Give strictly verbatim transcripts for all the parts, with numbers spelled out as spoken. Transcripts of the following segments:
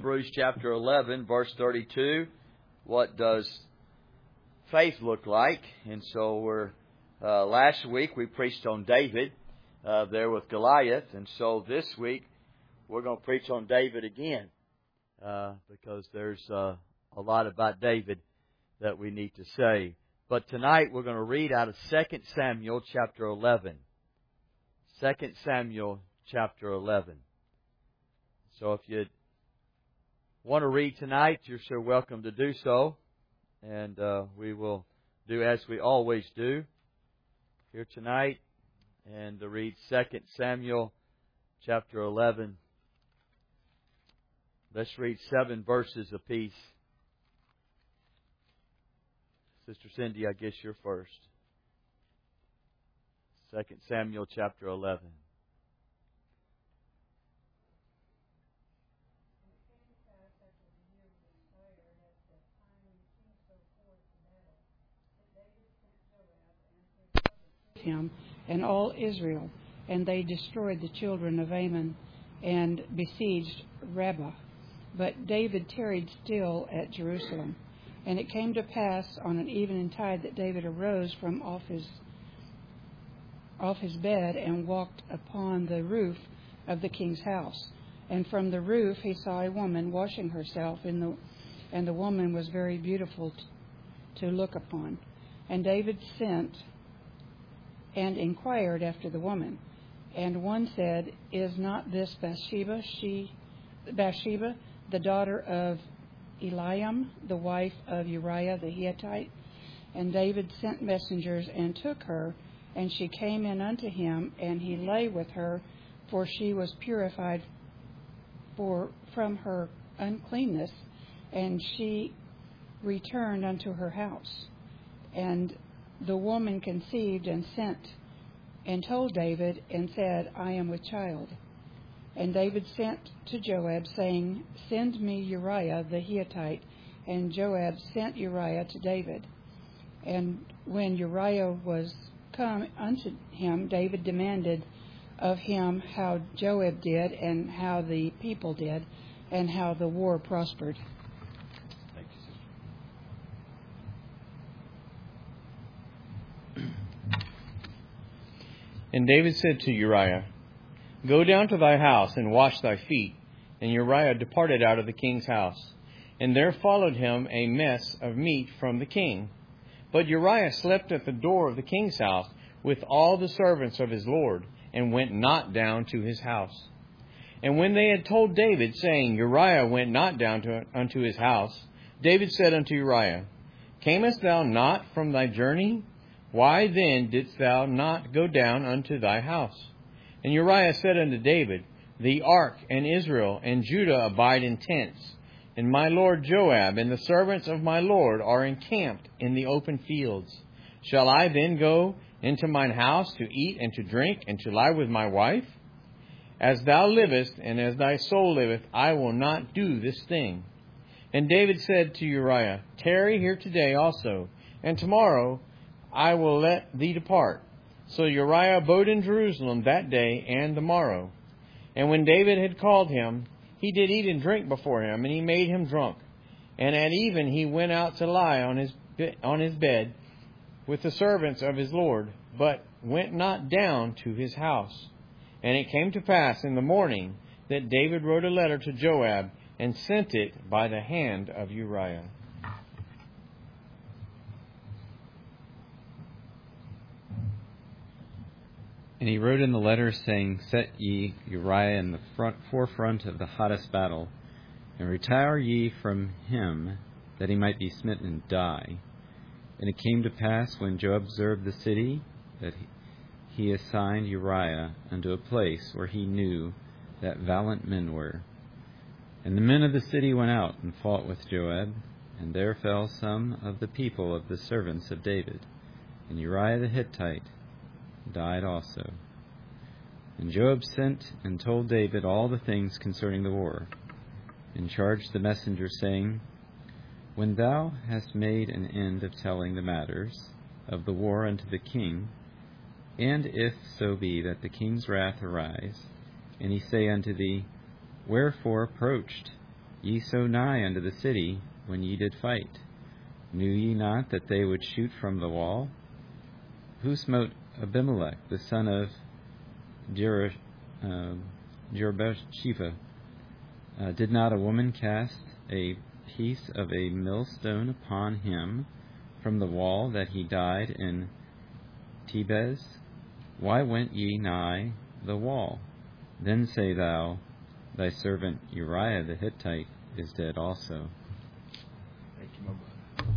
Hebrews chapter eleven, verse thirty-two. What does faith look like? And so we're uh, last week we preached on David uh, there with Goliath, and so this week we're going to preach on David again uh, because there's uh, a lot about David that we need to say. But tonight we're going to read out of Second Samuel chapter eleven. Second Samuel chapter eleven. So if you want to read tonight, you're so welcome to do so. And uh, we will do as we always do here tonight. And to read Second Samuel chapter eleven. Let's read seven verses apiece. Sister Cindy, I guess you're first. Second Samuel chapter eleven. Him and all Israel, and they destroyed the children of Ammon and besieged Rabbah. But David tarried still at Jerusalem. And it came to pass on an eventide that David arose from off his off his bed and walked upon the roof of the king's house. And from the roof he saw a woman washing herself, in the and the woman was very beautiful t- to look upon. And David sent and inquired after the woman. And one said, Is not this Bathsheba, she, Bathsheba, the daughter of Eliam, the wife of Uriah the Hittite? And David sent messengers and took her, and she came in unto him, and he lay with her, for she was purified for from her uncleanness, and she returned unto her house. And the woman conceived and sent and told David and said, I am with child. And David sent to Joab, saying, Send me Uriah the Hittite. And Joab sent Uriah to David. And when Uriah was come unto him, David demanded of him how Joab did, and how the people did, and how the war prospered. And David said to Uriah, Go down to thy house and wash thy feet. And Uriah departed out of the king's house. And there followed him a mess of meat from the king. But Uriah slept at the door of the king's house with all the servants of his lord, and went not down to his house. And when they had told David, saying, Uriah went not down to, unto his house, David said unto Uriah, Camest thou not from thy journey? Why then didst thou not go down unto thy house? And Uriah said unto David, The ark and Israel and Judah abide in tents, and my lord Joab and the servants of my lord are encamped in the open fields. Shall I then go into mine house to eat and to drink and to lie with my wife? As thou livest, and as thy soul liveth, I will not do this thing. And David said to Uriah, Tarry here today also, and tomorrow I will let thee depart. So Uriah abode in Jerusalem that day and the morrow. And when David had called him, he did eat and drink before him, and he made him drunk. And at even he went out to lie on his on his bed with the servants of his lord, but went not down to his house. And it came to pass in the morning that David wrote a letter to Joab, and sent it by the hand of Uriah. And he wrote in the letter, saying, Set ye Uriah in the front forefront of the hottest battle, and retire ye from him, that he might be smitten and die. And it came to pass, when Joab observed the city, that he assigned Uriah unto a place where he knew that valiant men were. And the men of the city went out and fought with Joab, and there fell some of the people of the servants of David. And Uriah the Hittite died also. And Joab sent and told David all the things concerning the war, and charged the messenger, saying, When thou hast made an end of telling the matters of the war unto the king, and if so be that the king's wrath arise, and he say unto thee, Wherefore approached ye so nigh unto the city when ye did fight? Knew ye not that they would shoot from the wall? Who smote Abimelech, the son of Jer- uh, Jerubbaal? Uh, did not a woman cast a piece of a millstone upon him from the wall, that he died in Tebez? Why went ye nigh the wall? Then say thou, thy servant Uriah the Hittite is dead also. Thank you, my brother.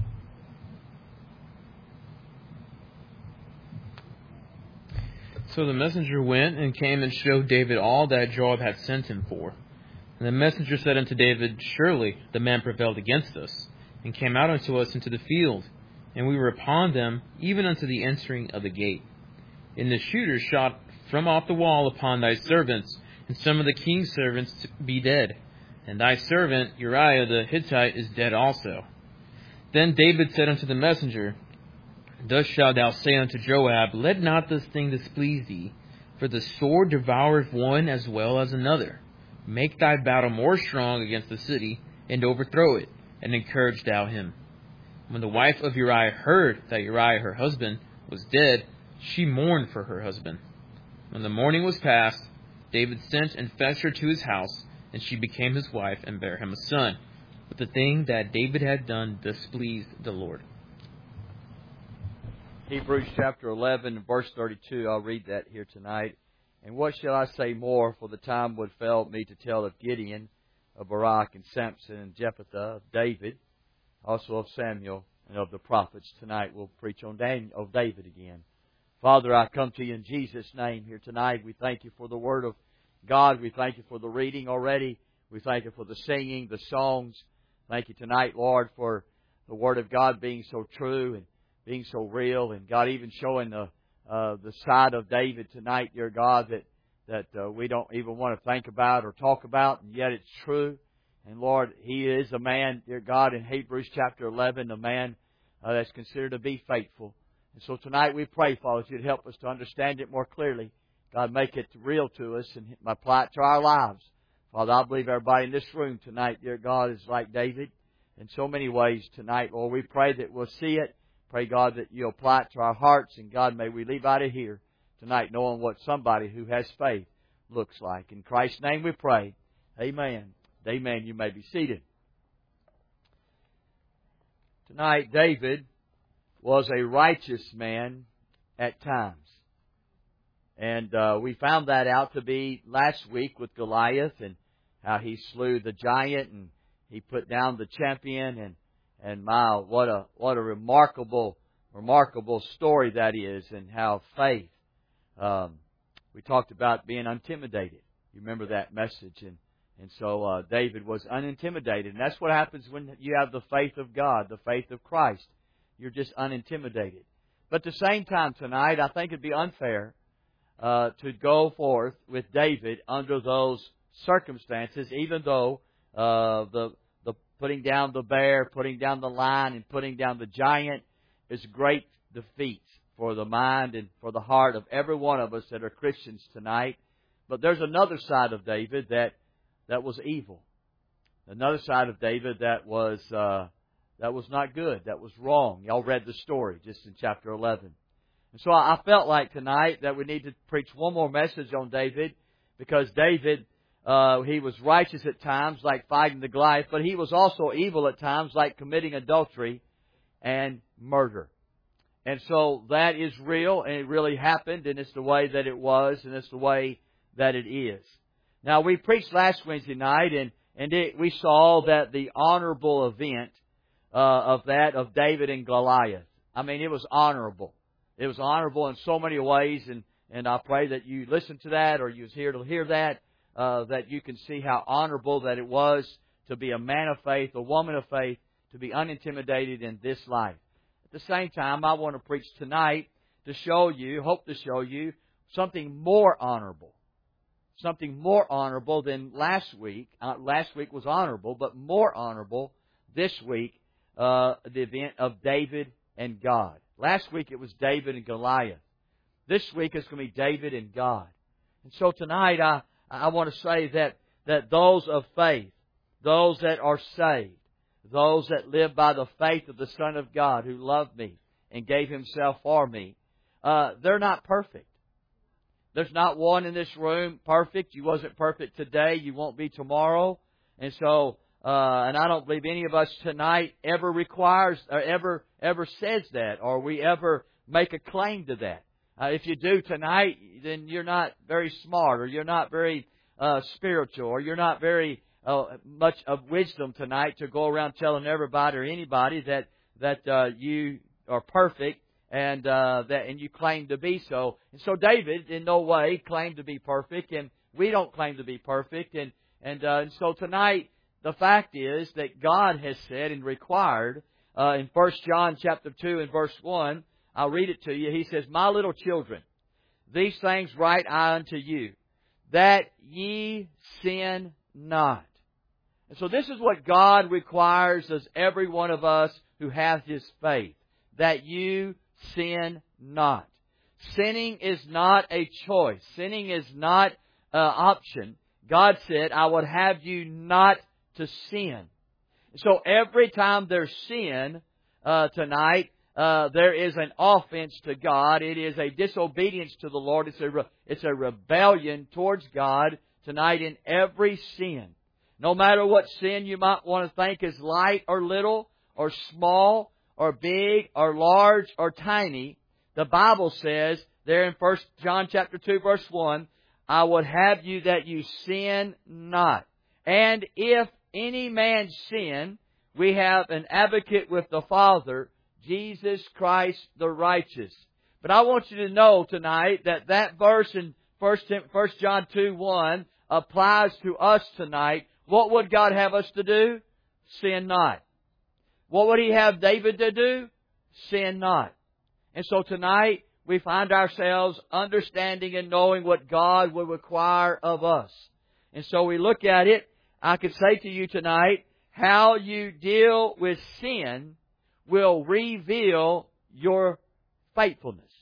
So the messenger went and came and showed David all that Joab had sent him for. And the messenger said unto David, Surely the man prevailed against us, and came out unto us into the field, and we were upon them, even unto the entering of the gate. And the shooters shot from off the wall upon thy servants, and some of the king's servants be dead. And thy servant Uriah the Hittite is dead also. Then David said unto the messenger, Thus shalt thou say unto Joab, Let not this thing displease thee, for the sword devoureth one as well as another. Make thy battle more strong against the city, and overthrow it, and encourage thou him. When the wife of Uriah heard that Uriah her husband was dead, she mourned for her husband. When the mourning was past, David sent and fetched her to his house, and she became his wife, and bare him a son. But the thing that David had done displeased the Lord. Hebrews chapter eleven, verse thirty-two. I'll read that here tonight. And what shall I say more, for the time would fail me to tell of Gideon, of Barak, and Samson, and Jephthah, of David, also of Samuel, and of the prophets. Tonight we'll preach on Daniel, of David again. Father, I come to you in Jesus' name here tonight. We thank you for the Word of God. We thank you for the reading already. We thank you for the singing, the songs. Thank you tonight, Lord, for the Word of God being so true and being so real, and God even showing the uh, the side of David tonight, dear God, that that uh, we don't even want to think about or talk about, and yet it's true. And Lord, he is a man, dear God, in Hebrews chapter eleven, a man uh, that's considered to be faithful. And so tonight we pray, Father, that you'd help us to understand it more clearly. God, make it real to us and apply it to our lives. Father, I believe everybody in this room tonight, dear God, is like David in so many ways tonight. Lord, we pray that we'll see it. Pray, God, that you'll apply it to our hearts. And God, may we leave out of here tonight knowing what somebody who has faith looks like. In Christ's name we pray. Amen. Amen. You may be seated. Tonight, David was a righteous man at times. And uh, we found that out to be last week with Goliath, and how he slew the giant and he put down the champion. And, and my, what a what a remarkable, remarkable story that is, and how faith. Um, we talked about being unintimidated. You remember that message. And, and so uh, David was unintimidated. And that's what happens when you have the faith of God, the faith of Christ. You're just unintimidated. But at the same time tonight, I think it'd be unfair uh, to go forth with David under those circumstances, even though uh, the the putting down the bear, putting down the lion, and putting down the giant is great defeats for the mind and for the heart of every one of us that are Christians tonight. But there's another side of David that that was evil. Another side of David that was uh, that was not good. That was wrong. Y'all read the story just in chapter eleven. And so I felt like tonight that we need to preach one more message on David, because David, uh, he was righteous at times, like fighting the Goliath, but he was also evil at times, like committing adultery and murder. And so that is real, and it really happened, and it's the way that it was, and it's the way that it is. Now, we preached last Wednesday night, and, and it, we saw that the honorable event uh, of that, of David and Goliath. I mean, it was honorable. It was honorable in so many ways, and, and I pray that you listened to that, or you was here to hear that, uh, that you can see how honorable that it was to be a man of faith, a woman of faith, to be unintimidated in this life. At the same time, I want to preach tonight to show you, hope to show you, something more honorable. Something more honorable than last week. Uh, last week was honorable, but more honorable this week, uh, the event of David and God. Last week it was David and Goliath. This week it's going to be David and God. And so tonight I, I want to say that, that those of faith, those that are saved, those that live by the faith of the Son of God who loved me and gave Himself for me, uh, they're not perfect. There's not one in this room perfect. You wasn't perfect today. You won't be tomorrow. And so, uh, and I don't believe any of us tonight ever requires, or ever, ever says that, or we ever make a claim to that. Uh, if you do tonight, then you're not very smart, or you're not very uh, spiritual, or you're not very uh, much of wisdom tonight to go around telling everybody or anybody that that uh, you are perfect and uh, that and you claim to be so. And so David, in no way, claimed to be perfect, and we don't claim to be perfect. And and, uh, and so tonight, the fact is that God has said and required uh, in First John chapter two and verse one. I'll read it to you. He says, "My little children, these things write I unto you, that ye sin not." And so this is what God requires of every one of us who has His faith, that you sin not. Sinning is not a choice. Sinning is not an option. God said, "I would have you not to sin." So every time there's sin uh, tonight, Uh, there is an offense to God. It is a disobedience to the Lord. It's a, re- it's a rebellion towards God tonight in every sin. No matter what sin you might want to think is light or little, or small, or big, or large, or tiny, the Bible says there in First John chapter two verse one, "I would have you that you sin not. And if any man sin, we have an advocate with the Father, Jesus Christ the righteous." But I want you to know tonight that that verse in First John two one applies to us tonight. What would God have us to do? Sin not. What would He have David to do? Sin not. And so tonight we find ourselves understanding and knowing what God would require of us. And so we look at it. I could say to you tonight, how you deal with sin will reveal your faithfulness.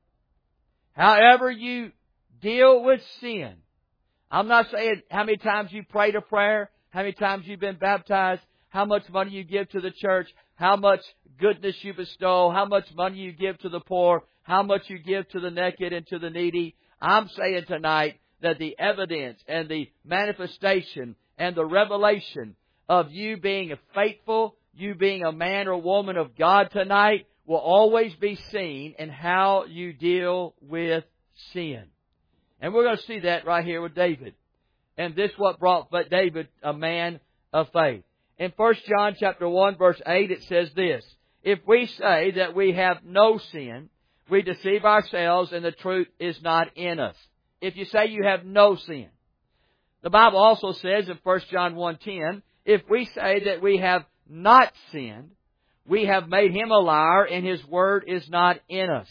However you deal with sin. I'm not saying how many times you prayed a prayer, how many times you've been baptized, how much money you give to the church, how much goodness you bestow, how much money you give to the poor, how much you give to the naked and to the needy. I'm saying tonight that the evidence and the manifestation and the revelation of you being faithful, you being a man or woman of God tonight, will always be seen in how you deal with sin. And we're going to see that right here with David. And this is what brought David a man of faith. In First John chapter one verse eight it says this, "If we say that we have no sin, we deceive ourselves and the truth is not in us." If you say you have no sin. The Bible also says in First John one ten, "If we say that we have not sinned, we have made Him a liar and His word is not in us."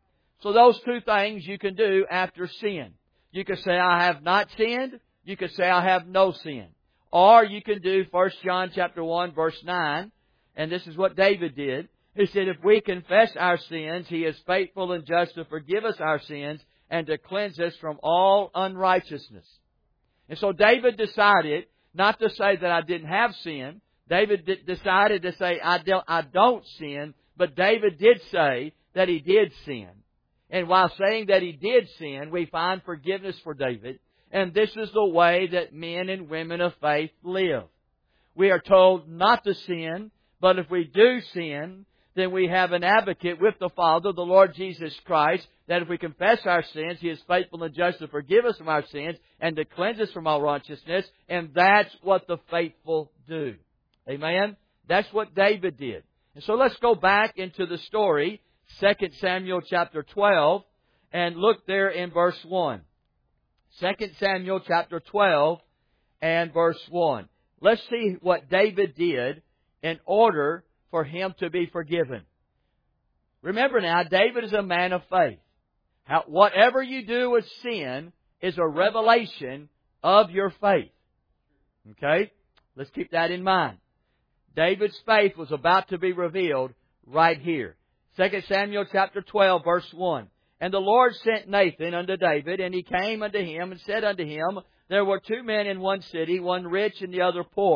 So those two things you can do after sin. You can say, "I have not sinned." You can say, "I have no sin." Or you can do First John chapter one verse nine. And this is what David did. He said, "If we confess our sins, He is faithful and just to forgive us our sins and to cleanse us from all unrighteousness." And so David decided not to say that I didn't have sin. David d- decided to say, I don't, I don't sin. But David did say that he did sin. And while saying that he did sin, we find forgiveness for David. And this is the way that men and women of faith live. We are told not to sin, but if we do sin, then we have an advocate with the Father, the Lord Jesus Christ, that if we confess our sins, He is faithful and just to forgive us from our sins and to cleanse us from all righteousness. And that's what the faithful do. Amen? That's what David did. And so let's go back into the story, Second Samuel chapter twelve, and look there in verse one. Second Samuel chapter twelve and verse one. Let's see what David did in order for him to be forgiven. Remember now, David is a man of faith. How, whatever you do with sin is a revelation of your faith. Okay? Let's keep that in mind. David's faith was about to be revealed right here. Second Samuel chapter twelve verse one. "And the Lord sent Nathan unto David, and he came unto him and said unto him, There were two men in one city, one rich and the other poor.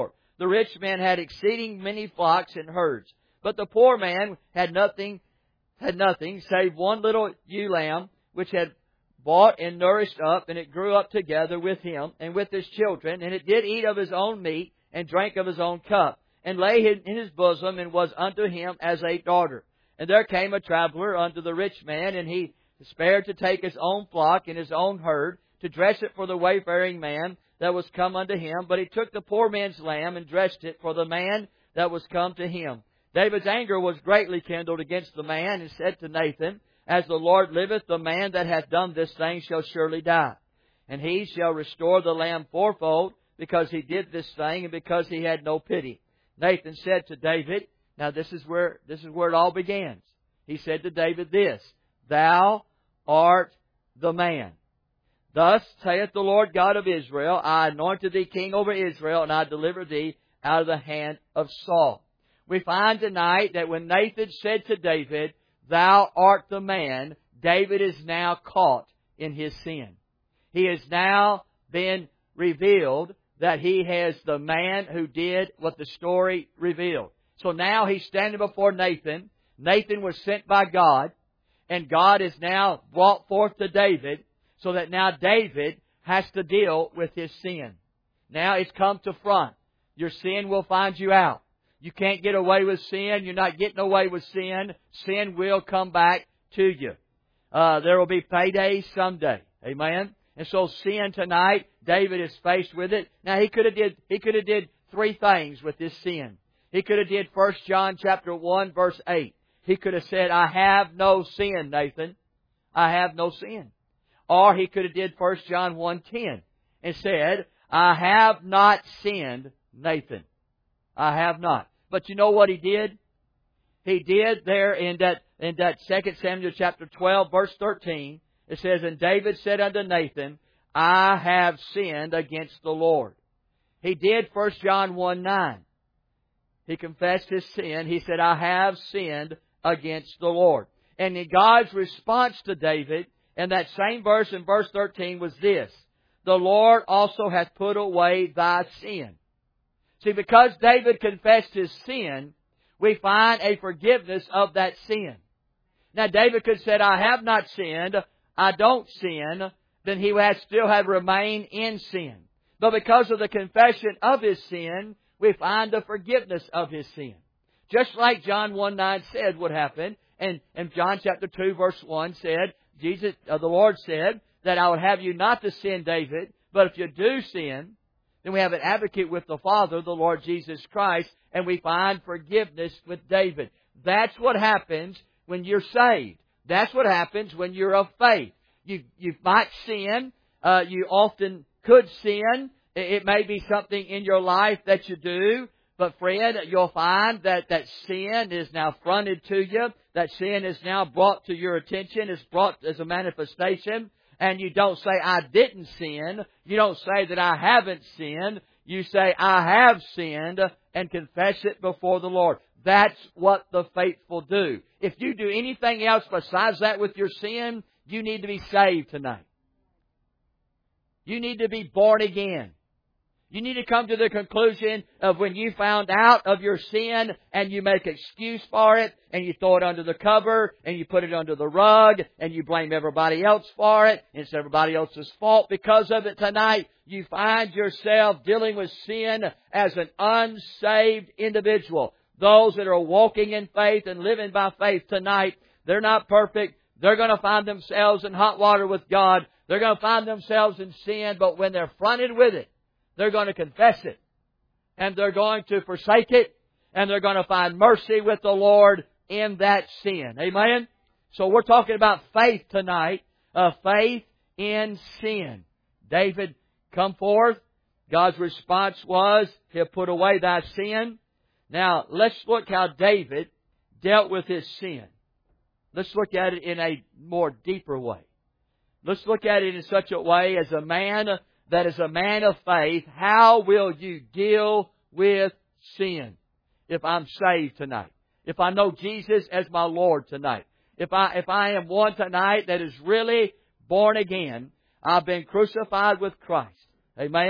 the rich man had exceeding many flocks and herds. But the poor man had nothing, had nothing save one little ewe lamb, which had bought and nourished up, and it grew up together with him and with his children, and it did eat of his own meat, and drank of his own cup, and lay in his bosom, and was unto him as a daughter. And there came a traveler unto the rich man, and he spared to take his own flock and his own herd, to dress it for the wayfaring man that was come unto him. But he took the poor man's lamb, and dressed it for the man that was come to him. David's anger was greatly kindled against the man, and said to Nathan, As the Lord liveth, the man that hath done this thing shall surely die. And he shall restore the lamb fourfold, because he did this thing, and because he had no pity. Nathan said to David, now this is where, this is where it all begins. He said to David this, Thou art the man. Thus saith the Lord God of Israel, I anointed thee king over Israel, and I delivered thee out of the hand of Saul. We find tonight that when Nathan said to David, Thou art the man, David is now caught in his sin. He has now been revealed that he has the man who did what the story revealed. So now he's standing before Nathan. Nathan was sent by God, and God is now brought forth to David, so that now David has to deal with his sin. Now it's come to front. Your sin will find you out. You can't get away with sin. You're not getting away with sin. Sin will come back to you. Uh, there will be payday someday. Amen? And so sin tonight, David is faced with it. Now he could have did, he could have did three things with this sin. He could have did First John chapter one verse eight. He could have said, I have no sin, Nathan. I have no sin. Or he could have did First John one ten and said, I have not sinned, Nathan. I have not. But you know what he did? He did there in that in that Second Samuel chapter twelve, verse thirteen. It says, And David said unto Nathan, I have sinned against the Lord. He did First John one nine. He confessed his sin. He said, I have sinned against the Lord. And in God's response to David, in that same verse in verse thirteen was this, The Lord also hath put away thy sin. See, because David confessed his sin, we find a forgiveness of that sin. Now, David could have said, I have not sinned, I don't sin, then he would still have remained in sin. But because of the confession of his sin, we find the forgiveness of his sin. Just like John one nine said would happen, and, and John chapter two verse one said, Jesus, uh, the Lord said, that I would have you not to sin, David, but if you do sin, then we have an advocate with the Father, the Lord Jesus Christ, and we find forgiveness with David. That's what happens when you're saved. That's what happens when you're of faith. You, you might sin. Uh, you often could sin. It may be something in your life that you do. But friend, you'll find that that sin is now fronted to you. That sin is now brought to your attention. It's brought as a manifestation. And you don't say, I didn't sin. You don't say that I haven't sinned. You say, I have sinned, and confess it before the Lord. That's what the faithful do. If you do anything else besides that with your sin, you need to be saved tonight. You need to be born again. You need to come to the conclusion of when you found out of your sin and you make excuse for it and you throw it under the cover and you put it under the rug and you blame everybody else for it and it's everybody else's fault because of it tonight. You find yourself dealing with sin as an unsaved individual. Those that are walking in faith and living by faith tonight, they're not perfect. They're going to find themselves in hot water with God. They're going to find themselves in sin, but when they're fronted with it, they're going to confess it. And they're going to forsake it. And they're going to find mercy with the Lord in that sin. Amen? So we're talking about faith tonight. Uh, faith in sin. David come forth. God's response was, He'll put away thy sin. Now, let's look how David dealt with his sin. Let's look at it in a more deeper way. Let's look at it in such a way as a man that is a man of faith. How will you deal with sin? If I'm saved tonight. If I know Jesus as my Lord tonight. If I, if I am one tonight that is really born again. I've been crucified with Christ. Amen.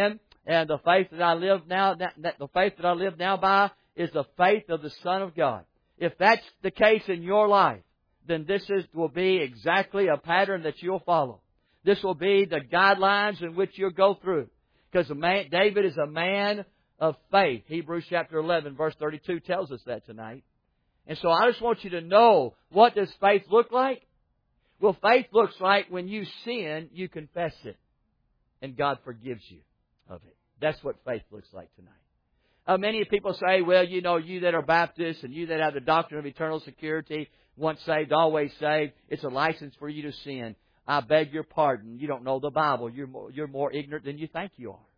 And the faith that I live now, that, that the faith that I live now by is the faith of the Son of God. If that's the case in your life, then this is, will be exactly a pattern that you'll follow. This will be the guidelines in which you'll go through. Because a man, David is a man of faith. Hebrews chapter eleven, verse thirty-two tells us that tonight. And so I just want you to know, what does faith look like? Well, faith looks like when you sin, you confess it. And God forgives you of it. That's what faith looks like tonight. Uh, many people say, well, you know, you that are Baptists and you that have the doctrine of eternal security, once saved, always saved, it's a license for you to sin. I beg your pardon. You don't know the Bible. You're more, you're more ignorant than you think you are.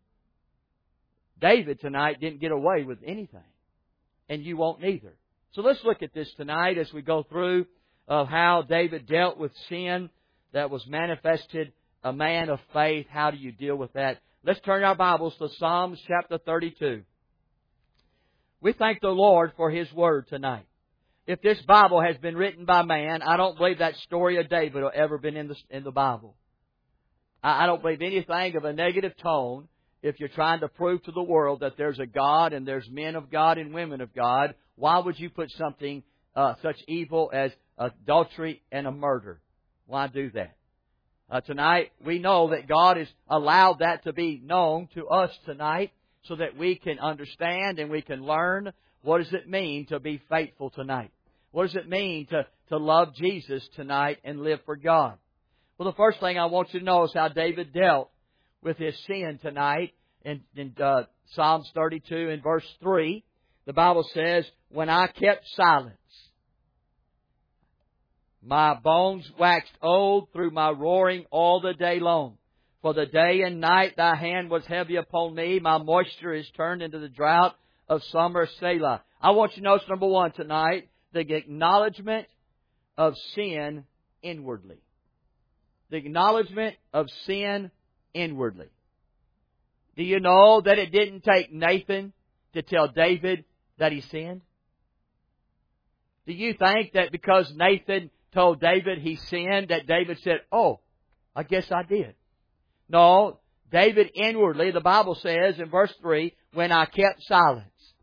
David tonight didn't get away with anything. And you won't neither. So let's look at this tonight as we go through of how David dealt with sin that was manifested, a man of faith. How do you deal with that? Let's turn our Bibles to Psalms chapter thirty-two. We thank the Lord for His Word tonight. If this Bible has been written by man, I don't believe that story of David will ever been in the, in the Bible. I, I don't believe anything of a negative tone if you're trying to prove to the world that there's a God and there's men of God and women of God. Why would you put something uh, such evil as adultery and a murder? Why do that? Uh, tonight, we know that God has allowed that to be known to us tonight so that we can understand and we can learn what does it mean to be faithful tonight. What does it mean to, to love Jesus tonight and live for God? Well, the first thing I want you to know is how David dealt with his sin tonight. In, in uh, Psalms thirty-two and verse three, the Bible says, when I kept silence, my bones waxed old through my roaring all the day long. For the day and night thy hand was heavy upon me. My moisture is turned into the drought of summer, Selah. I want you to notice, number one tonight, the acknowledgement of sin inwardly. The acknowledgement of sin inwardly. Do you know that it didn't take Nathan to tell David that he sinned? Do you think that because Nathan told David he sinned, that David said, oh, I guess I did? No, David inwardly, the Bible says in verse three, when I kept silence.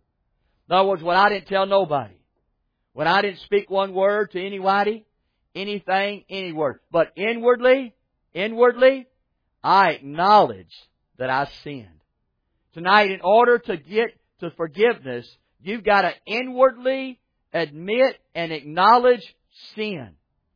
In other words, when I didn't tell nobody. When I didn't speak one word to anybody, anything, any word. But inwardly, inwardly, I acknowledge that I sinned. Tonight, in order to get to forgiveness, you've got to inwardly admit and acknowledge sin.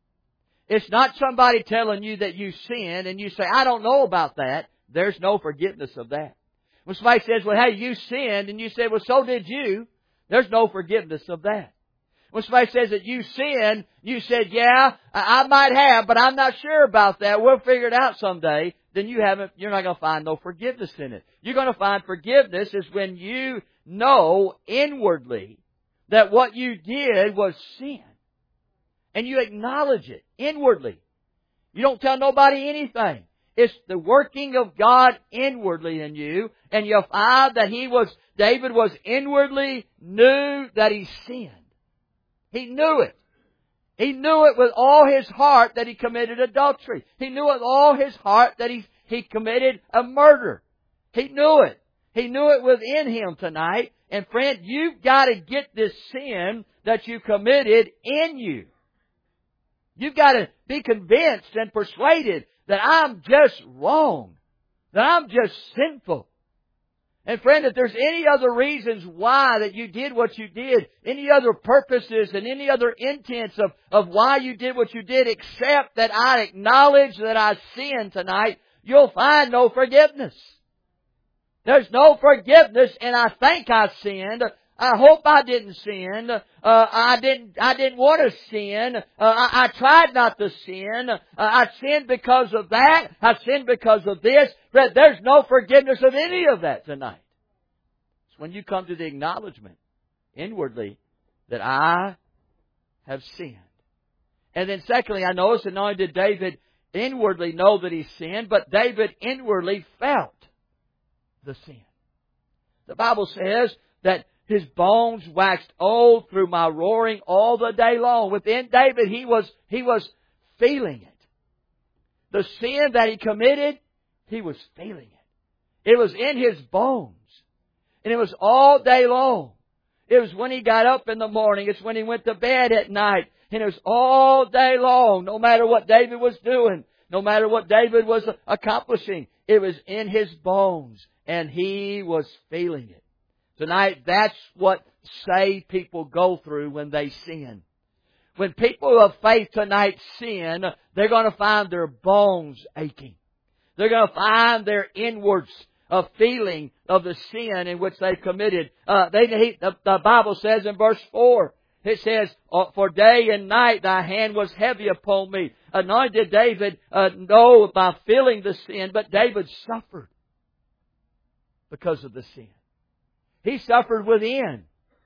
It's not somebody telling you that you sinned and you say, I don't know about that. There's no forgiveness of that. When somebody says, well, hey, you sinned, and you say, well, so did you, there's no forgiveness of that. When somebody says that you sinned, you said, yeah, I might have, but I'm not sure about that. We'll figure it out someday. Then you haven't, you're not going to find no forgiveness in it. You're going to find forgiveness is when you know inwardly that what you did was sin. And you acknowledge it inwardly. You don't tell nobody anything. It's the working of God inwardly in you. And you'll find that he was, David was inwardly knew that he sinned. He knew it. He knew it with all his heart that he committed adultery. He knew with all his heart that he, he committed a murder. He knew it. He knew it within him tonight. And friend, you've got to get this sin that you committed in you. You've got to be convinced and persuaded that I'm just wrong. That I'm just sinful. And friend, if there's any other reasons why that you did what you did, any other purposes and any other intents of, of why you did what you did, except that I acknowledge that I sinned tonight, you'll find no forgiveness. There's no forgiveness, and I think I sinned. I hope I didn't sin. Uh, I didn't. I didn't want to sin. Uh, I, I tried not to sin. Uh, I sinned because of that. I sinned because of this. But there's no forgiveness of any of that tonight. It's when you come to the acknowledgement inwardly that I have sinned. And then secondly, I noticed that not only did David inwardly know that he sinned, but David inwardly felt the sin. The Bible says that his bones waxed old through my roaring all the day long. Within David, he was, he was feeling it. The sin that he committed, he was feeling it. It was in His bones. And it was all day long. It was when He got up in the morning. It's when He went to bed at night. And it was all day long, no matter what David was doing, no matter what David was accomplishing. It was in his bones, and he was feeling it. Tonight, that's what saved people go through when they sin. When people of faith tonight sin, they're going to find their bones aching. They're going to find their inwards a feeling of the sin in which they've committed. Uh, they, the, the Bible says in verse four, it says, "For day and night thy hand was heavy upon me." Uh, not only did David uh, know by feeling the sin, but David suffered because of the sin. He suffered within.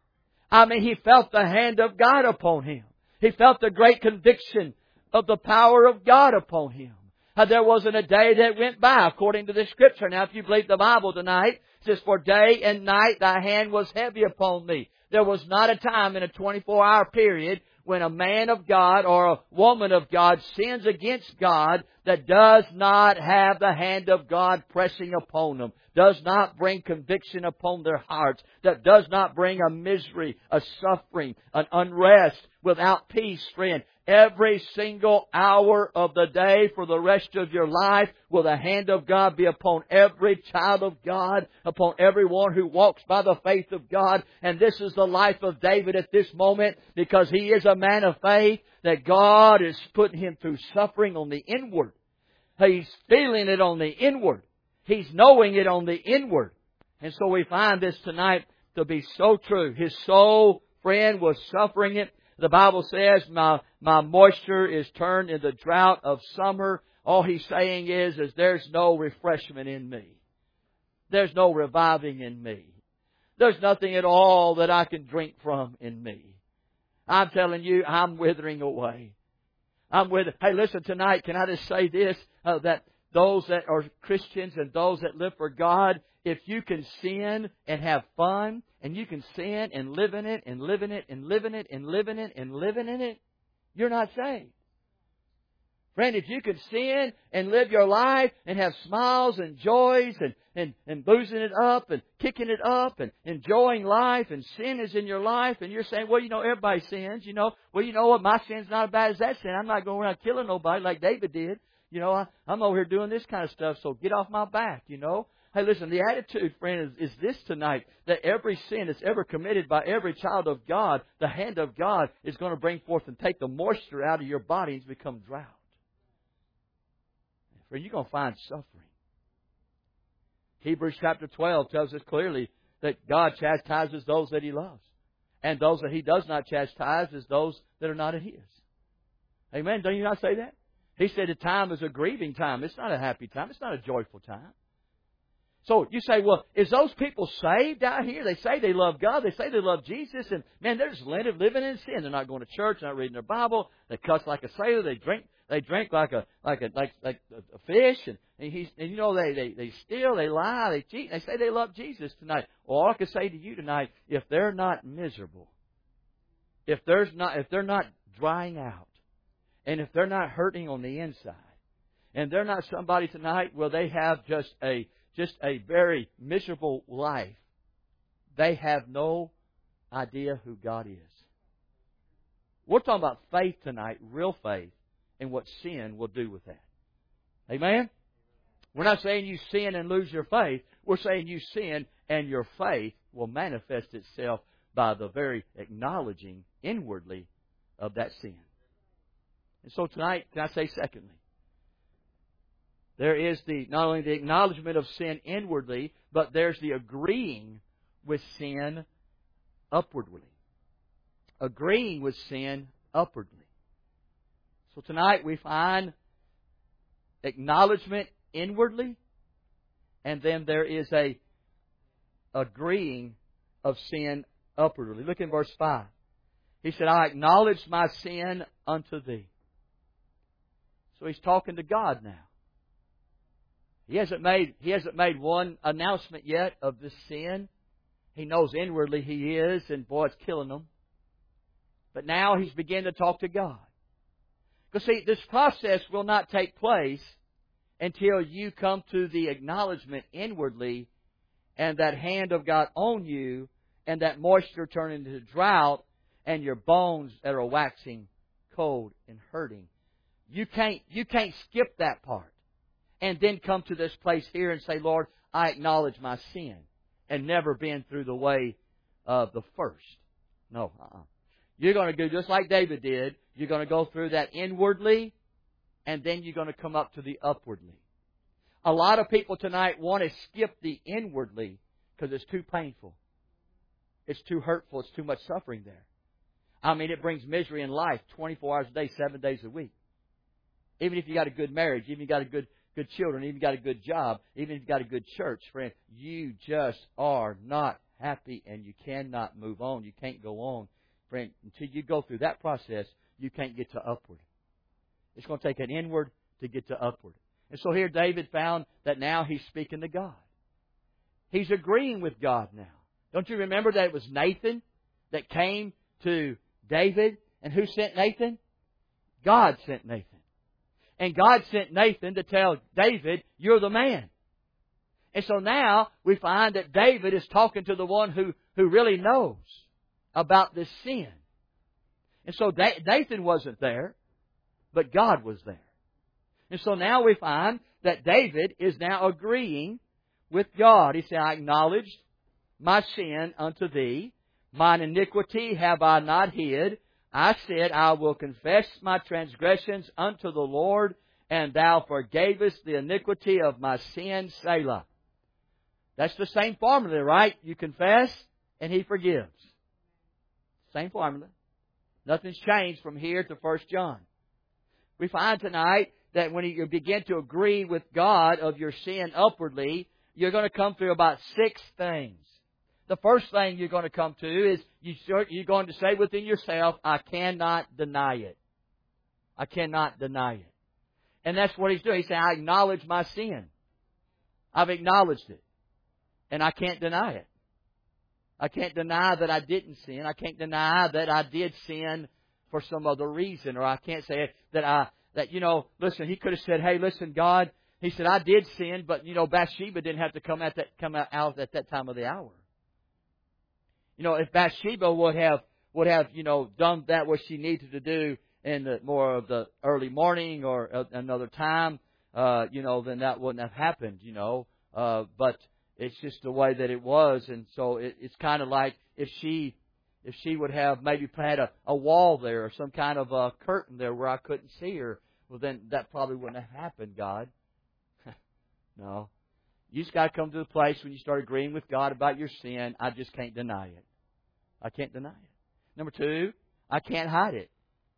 I mean, he felt the hand of God upon him. He felt the great conviction of the power of God upon him. Uh, there wasn't a day that went by, according to the Scripture. Now, if you believe the Bible tonight, it says, "For day and night thy hand was heavy upon me." There was not a time in a twenty-four hour period when a man of God or a woman of God sins against God that does not have the hand of God pressing upon them, does not bring conviction upon their hearts, that does not bring a misery, a suffering, an unrest, without peace, friend. Every single hour of the day for the rest of your life will the hand of God be upon every child of God, upon everyone who walks by the faith of God. And this is the life of David at this moment, because he is a man of faith, that God is putting him through suffering on the inward. He's feeling it on the inward. He's knowing it on the inward. And so we find this tonight to be so true. His soul, friend, was suffering it. The Bible says, my, my moisture is turned into drought of summer. All he's saying is, is there's no refreshment in me. There's no reviving in me. There's nothing at all that I can drink from in me. I'm telling you, I'm withering away. I'm with, hey, listen, tonight, can I just say this? Uh, that those that are Christians and those that live for God, if you can sin and have fun, and you can sin and live in it, and live in it, and live in it, and live in it, and live in it, you're not saved. Friend, if you can sin and live your life and have smiles and joys and, and, and boozing it up and kicking it up and enjoying life, and sin is in your life, and you're saying, well, you know, everybody sins, you know. Well, you know what? My sin's not as bad as that sin. I'm not going around killing nobody like David did. You know, I, I'm over here doing this kind of stuff, so get off my back, you know. Hey, listen, the attitude, friend, is, is this tonight, that every sin that's ever committed by every child of God, the hand of God is going to bring forth and take the moisture out of your body and become drought. Friend, you're going to find suffering. Hebrews chapter twelve tells us clearly that God chastises those that He loves. And those that He does not chastise is those that are not in His. Amen? Don't you not say that? He said the time is a grieving time. It's not a happy time. It's not a joyful time. So you say, well, is those people saved out here? They say they love God. They say they love Jesus. And, man, they're just living in sin. They're not going to church. They're not reading their Bible. They cuss like a sailor. They drink They drink like a like a like like a fish. And, and, he's, and you know, they, they, they steal, they lie, they cheat. They say they love Jesus tonight. Well, all I can say to you tonight, if they're not miserable, if there's not if they're not drying out, and if they're not hurting on the inside, and they're not somebody tonight where they have just a just a very miserable life, they have no idea who God is. We're talking about faith tonight, real faith, and what sin will do with that. Amen? We're not saying you sin and lose your faith. We're saying you sin and your faith will manifest itself by the very acknowledging inwardly of that sin. And so tonight, can I say secondly, there is the not only the acknowledgement of sin inwardly, but there's the agreeing with sin upwardly. Agreeing with sin upwardly. So tonight we find acknowledgement inwardly, and then there is a agreeing of sin upwardly. Look in verse five. He said, I acknowledge my sin unto thee. So he's talking to God now. He hasn't made, he hasn't made one announcement yet of this sin. He knows inwardly he is, and boy, it's killing him. But now he's beginning to talk to God. Because see, this process will not take place until you come to the acknowledgement inwardly and that hand of God on you and that moisture turn into drought and your bones that are waxing cold and hurting. You can't, you can't skip that part and then come to this place here and say, Lord, I acknowledge my sin and never been through the way of the first. No, uh-uh. You're going to do just like David did. You're going to go through that inwardly, and then you're going to come up to the upwardly. A lot of people tonight want to skip the inwardly because it's too painful. It's too hurtful. It's too much suffering there. I mean, it brings misery in life twenty-four hours a day, seven days a week. Even if you got a good marriage, even if you got a good good children, even if you got a good job, even if you got a good church, friend, you just are not happy and you cannot move on. You can't go on. Friend, until you go through that process, you can't get to upward. It's going to take an inward to get to upward. And so here David found that now he's speaking to God. He's agreeing with God now. Don't you remember that it was Nathan that came to David? And who sent Nathan? God sent Nathan. And God sent Nathan to tell David, you're the man. And so now we find that David is talking to the one who, who really knows about this sin. And so Nathan wasn't there, but God was there. And so now we find that David is now agreeing with God. He said, I acknowledged my sin unto thee. Mine iniquity have I not hid. I said, I will confess my transgressions unto the Lord, and thou forgavest the iniquity of my sin, Selah. That's the same formula, right? You confess, and He forgives. Same formula. Nothing's changed from here to First John. We find tonight that when you begin to agree with God of your sin upwardly, you're going to come through about six things. The first thing you're going to come to is you're going to say within yourself, I cannot deny it. I cannot deny it. And that's what he's doing. He's saying, I acknowledge my sin. I've acknowledged it. And I can't deny it. I can't deny that I didn't sin. I can't deny that I did sin for some other reason. Or I can't say that I, that, you know, listen, he could have said, hey, listen, God, he said, I did sin, but, you know, Bathsheba didn't have to come at that, come out at that time of the hour. You know, if Bathsheba would have, would have, you know, done that what she needed to do in the more of the early morning or another time, uh, you know, then that wouldn't have happened, you know, uh, but it's just the way that it was. And so it, it's kind of like if she, if she would have maybe had a, a wall there or some kind of a curtain there where I couldn't see her, well, then that probably wouldn't have happened, God. No. You just got to come to the place when you start agreeing with God about your sin. I just can't deny it. I can't deny it. Number two, I can't hide it.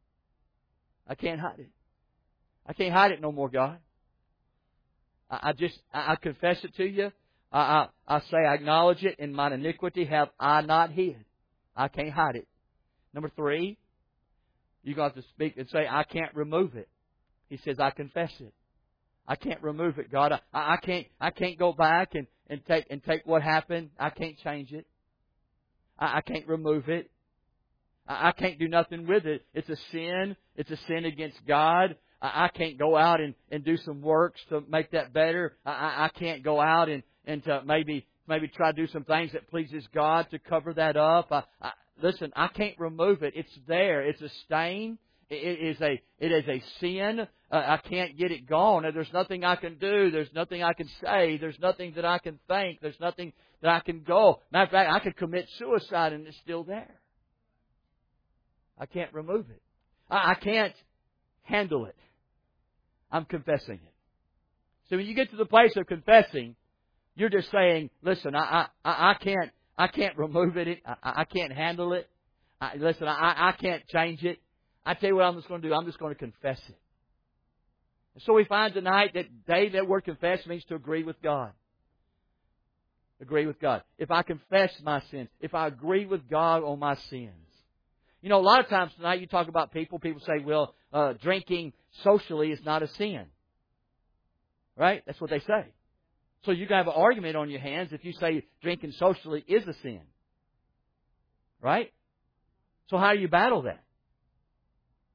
I can't hide it. I can't hide it no more, God. I, I just, I, I confess it to you. I, I, I say I acknowledge it. In mine iniquity have I not hid. I can't hide it. Number three, you're going to have to speak and say, I can't remove it. He says, I confess it. I can't remove it, God. I, I can't I can't go back and, and take and take what happened. I can't change it. I, I can't remove it. I, I can't do nothing with it. It's a sin. It's a sin against God. I, I can't go out and, and do some works to make that better. I, I, I can't go out and, and to maybe maybe try to do some things that pleases God to cover that up. I, I, listen, I can't remove it. It's there. It's a stain. It is a it is a sin. Uh, I can't get it gone. There's nothing I can do. There's nothing I can say. There's nothing that I can think. There's nothing that I can go. Matter of fact, I could commit suicide and it's still there. I can't remove it. I, I can't handle it. I'm confessing it. So when you get to the place of confessing, you're just saying, "Listen, I I, I can't I can't remove it. I, I can't handle it. I, listen, I I can't change it. I tell you what I'm just going to do. I'm just going to confess it." And so we find tonight that David, that word confess means to agree with God. Agree with God. If I confess my sins, if I agree with God on my sins. You know, a lot of times tonight you talk about people, people say, well, uh, drinking socially is not a sin. Right? That's what they say. So you can have an argument on your hands if you say drinking socially is a sin. Right? So how do you battle that?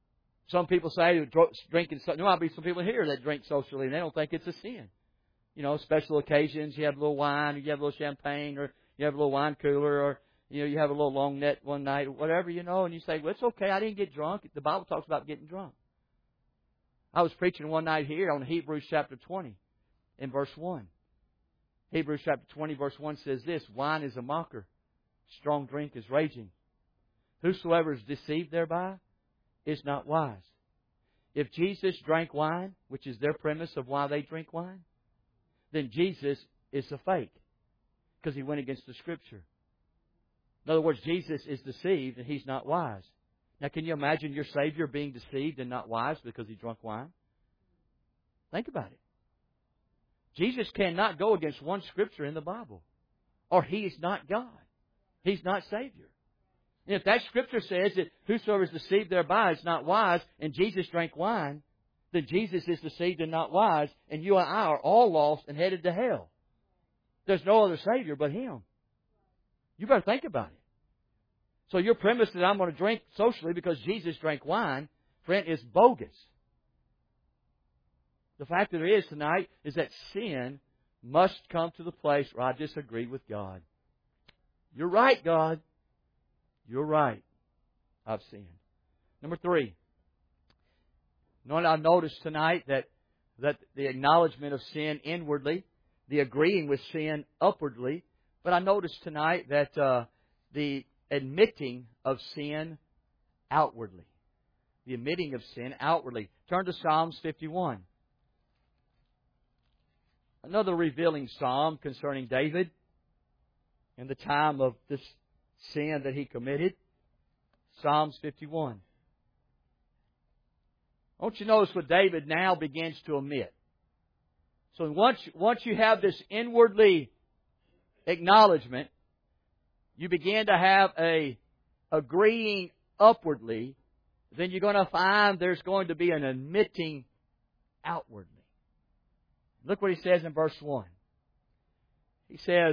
Some people say drinking, there might be some people here that drink socially and they don't think it's a sin. You know, special occasions, you have a little wine, or you have a little champagne, or you have a little wine cooler, or, you know, you have a little long net one night, or whatever, you know, and you say, well, it's okay, I didn't get drunk. The Bible talks about getting drunk. I was preaching one night here on Hebrews chapter twenty in verse one. Hebrews chapter twenty verse one says this, wine is a mocker, strong drink is raging. Whosoever is deceived thereby is not wise. If Jesus drank wine, which is their premise of why they drink wine, then Jesus is a fake because He went against the Scripture. In other words, Jesus is deceived and He's not wise. Now, can you imagine your Savior being deceived and not wise because He drank wine? Think about it. Jesus cannot go against one Scripture in the Bible, or He is not God. He's not Savior. And if that Scripture says that whosoever is deceived thereby is not wise, and Jesus drank wine, then Jesus is deceived and not wise, and you and I are all lost and headed to hell. There's no other Savior but Him. You better think about it. So your premise that I'm going to drink socially because Jesus drank wine, friend, is bogus. The fact that it is tonight is that sin must come to the place where I disagree with God. You're right, God. You're right. I've sinned. Number three. Note, I noticed tonight that, that the acknowledgement of sin inwardly, the agreeing with sin upwardly, but I noticed tonight that uh, the admitting of sin outwardly. The admitting of sin outwardly. Turn to Psalms fifty-one. Another revealing psalm concerning David and the time of this sin that he committed. Psalms fifty-one. I want you to notice what David now begins to admit. So once, once you have this inwardly acknowledgement, you begin to have a agreeing upwardly, then you're going to find there's going to be an admitting outwardly. Look what he says in verse one. He says,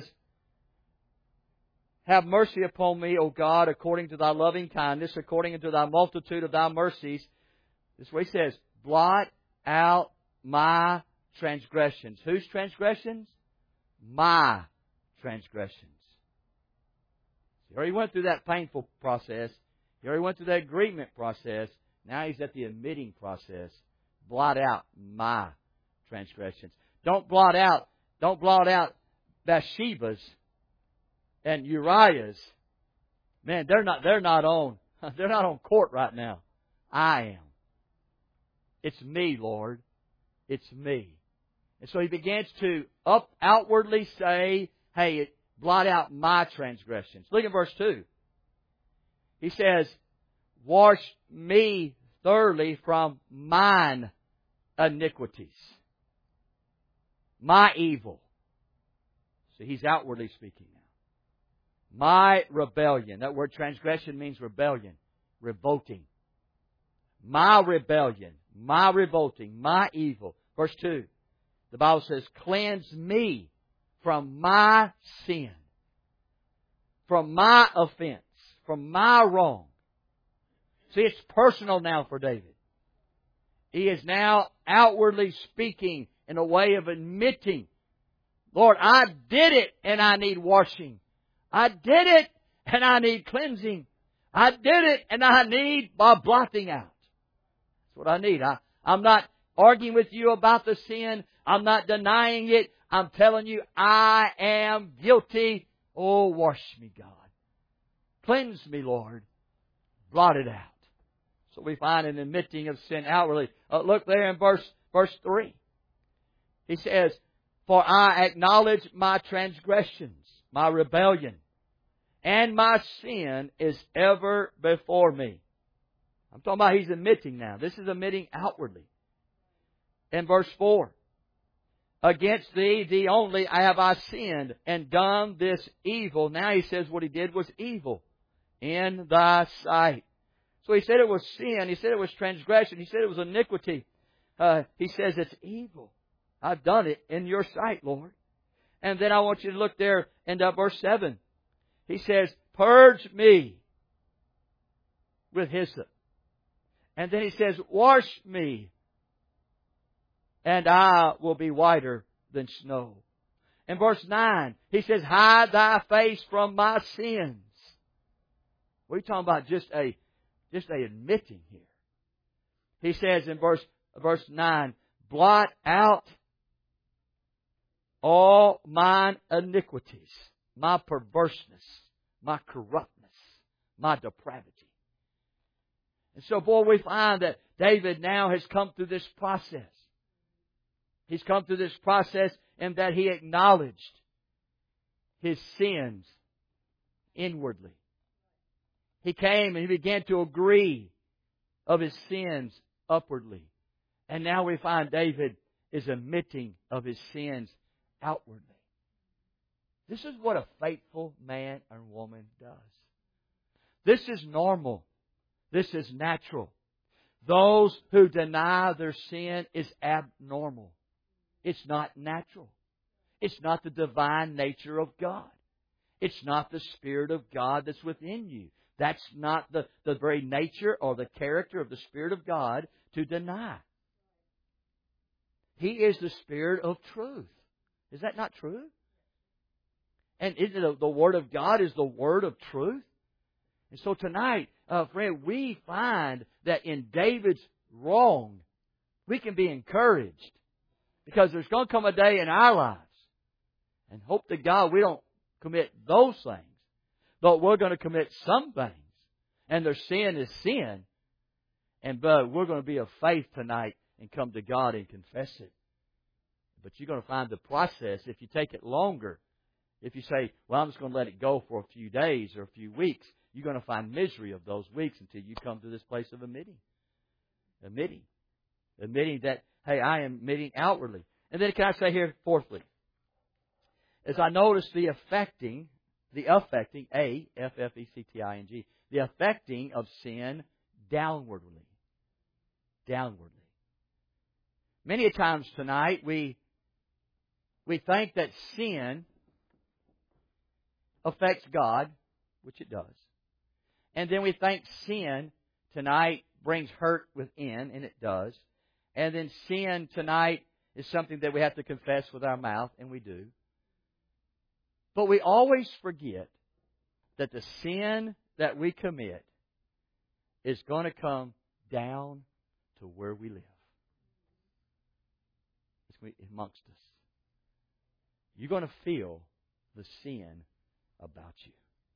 have mercy upon me, O God, according to Thy loving kindness, according unto Thy multitude of Thy mercies. This is what he says, blot out my transgressions. Whose transgressions? My transgressions. He already went through that painful process. He already went through that agreement process. Now he's at the admitting process. Blot out my transgressions. Don't blot out, don't blot out Bathsheba's and Uriah's. Man, they're not they're not on they're not on court right now. I am. It's me, Lord. It's me. And so he begins to up outwardly say, hey, blot out my transgressions. Look at verse two. He says, wash me thoroughly from mine iniquities, my evil. So he's outwardly speaking now. My rebellion. That word transgression means rebellion, revolting. My rebellion, my revolting, my evil. Verse two. The Bible says, cleanse me from my sin, from my offense, from my wrong. See, it's personal now for David. He is now outwardly speaking in a way of admitting, Lord, I did it and I need washing. I did it and I need cleansing. I did it and I need my blotting out. That's what I need. I, I'm not arguing with you about the sin. I'm not denying it. I'm telling you, I am guilty. Oh, wash me, God. Cleanse me, Lord. Blot it out. So we find an admitting of sin outwardly. Uh, look there in verse, verse three. He says, for I acknowledge my transgressions, my rebellion, and my sin is ever before me. I'm talking about he's admitting now. This is admitting outwardly. In verse four. Against thee, thee only, I have I sinned and done this evil. Now he says what he did was evil in thy sight. So he said it was sin. He said it was transgression. He said it was iniquity. Uh, he says it's evil. I've done it in your sight, Lord. And then I want you to look there in uh, verse seven. He says, purge me with hyssop, And then He says, wash me, and I will be whiter than snow. In verse nine, He says, hide thy face from my sins. We're talking about just a, just a admitting here. He says in verse, verse nine, blot out all mine iniquities, my perverseness, my corruptness, my depravity. And so, boy, we find that David now has come through this process. He's come through this process in that he acknowledged his sins inwardly. He came and he began to agree of his sins upwardly. And now we find David is admitting of his sins outwardly. This is what a faithful man and woman does. This is normal. This is natural. Those who deny their sin is abnormal. It's not natural. It's not the divine nature of God. It's not the Spirit of God that's within you. That's not the, the very nature or the character of the Spirit of God to deny. He is the Spirit of truth. Is that not true? And isn't it the Word of God is the Word of truth? And so tonight, uh, friend, we find that in David's wrong, we can be encouraged. Because there's going to come a day in our lives, and hope to God we don't commit those things, but we're going to commit some things. And their sin is sin. And but we're going to be of faith tonight and come to God and confess it. But you're going to find the process, if you take it longer, if you say, well, I'm just going to let it go for a few days or a few weeks, you're going to find misery of those weeks until you come to this place of admitting. Admitting. Admitting that, hey, I am admitting outwardly. And then can I say here, fourthly, as I notice the affecting, the affecting, A, F F E C T I N G, the affecting of sin downwardly. Downwardly. Many a times tonight we we think that sin affects God, which it does. And then we think sin tonight brings hurt within, and it does. And then sin tonight is something that we have to confess with our mouth, and we do. But we always forget that the sin that we commit is going to come down to where we live. It's amongst us. You're going to feel the sin about you.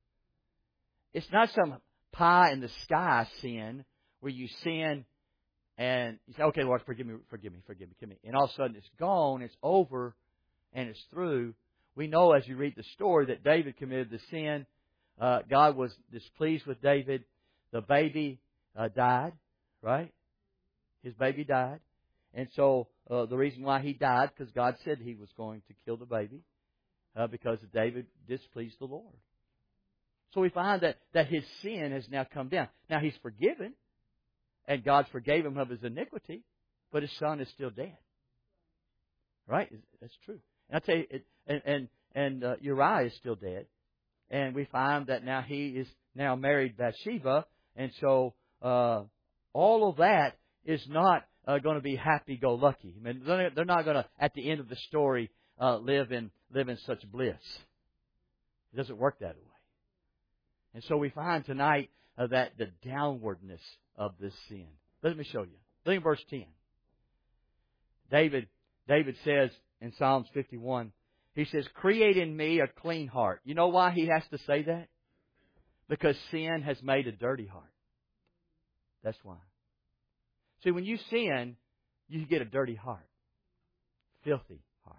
It's not some pie in the sky sin where you sin and you say, okay, Lord, forgive me, forgive me, forgive me, forgive me. And all of a sudden it's gone, it's over, and it's through. We know as you read the story that David committed the sin. Uh, God was displeased with David. The baby uh, died, right? His baby died. And so uh, the reason why he died, because God said He was going to kill the baby, uh, because David displeased the Lord. So we find that, that his sin has now come down. Now he's forgiven, and God forgave him of his iniquity, but his son is still dead. Right? That's true. And I tell you, it, and and, and uh, Uriah is still dead, and we find that now he is now married Bathsheba, and so uh, all of that is not uh, going to be happy-go-lucky. I mean, they're not going to, at the end of the story, uh, live in live in such bliss. It doesn't work that way. And so we find tonight uh, that the downwardness of this sin. Let me show you. Look at verse ten. David, David says in Psalms fifty-one, he says, create in me a clean heart. You know why he has to say that? Because sin has made a dirty heart. That's why. See, when you sin, you get a dirty heart. Filthy heart.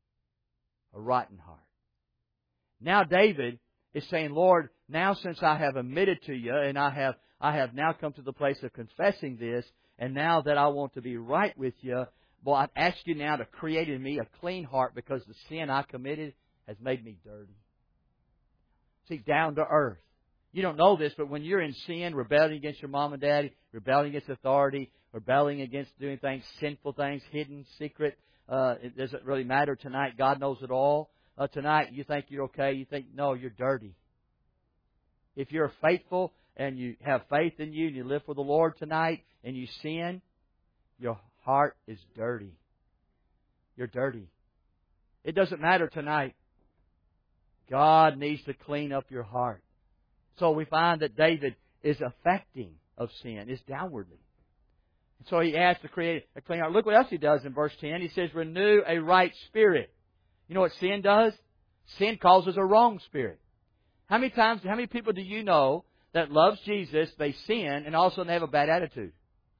A rotten heart. Now David is saying, Lord, now since I have admitted to you, and I have I have now come to the place of confessing this, and now that I want to be right with you, well, I ask you now to create in me a clean heart, because the sin I committed has made me dirty. See, down to earth. You don't know this, but when you're in sin, rebelling against your mom and daddy, rebelling against authority, rebelling against doing things, sinful things, hidden, secret, uh, it doesn't really matter tonight. God knows it all. Uh, tonight, you think you're okay. You think, no, you're dirty. If you're faithful and you have faith in you and you live for the Lord tonight and you sin, your heart is dirty. You're dirty. It doesn't matter tonight. God needs to clean up your heart. So we find that David is affecting of sin, is downwardly. So he asks to create a clean heart. Look what else he does in verse ten. He says, renew a right spirit. You know what sin does? Sin causes a wrong spirit. How many times, how many people do you know that loves Jesus, they sin, and also they have a bad attitude?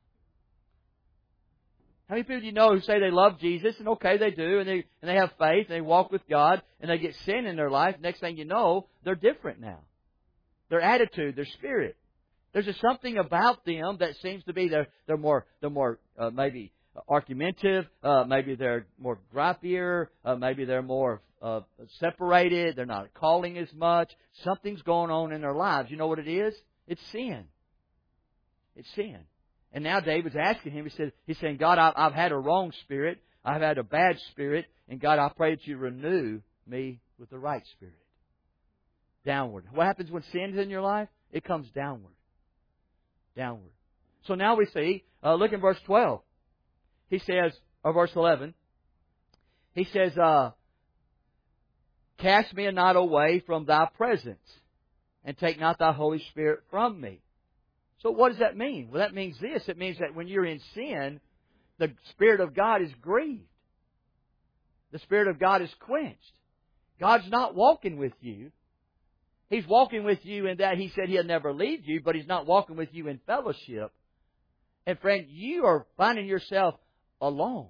How many people do you know who say they love Jesus, and okay, they do, and they and they have faith, and they walk with God, and they get sin in their life. Next thing you know, they're different now. Their attitude, their spirit. There's just something about them that seems to be they're they're more they're more uh, maybe argumentative, uh, maybe they're more grippier, uh, maybe they're more uh, separated. They're not calling as much. Something's going on in their lives. You know what it is? It's sin. It's sin. And now David's asking him. He said, he's saying, God, I've, I've had a wrong spirit. I've had a bad spirit, and God, I pray that you renew me with the right spirit. Downward. What happens when sin is in your life? It comes downward. Downward. So now we see, uh, look in verse twelve. He says, or verse eleven, he says, uh, cast me not away from thy presence, and take not thy Holy Spirit from me. So what does that mean? Well, that means this. It means that when you're in sin, the Spirit of God is grieved. The Spirit of God is quenched. God's not walking with you. He's walking with you in that He said He'll never leave you, but He's not walking with you in fellowship. And friend, you are finding yourself alone.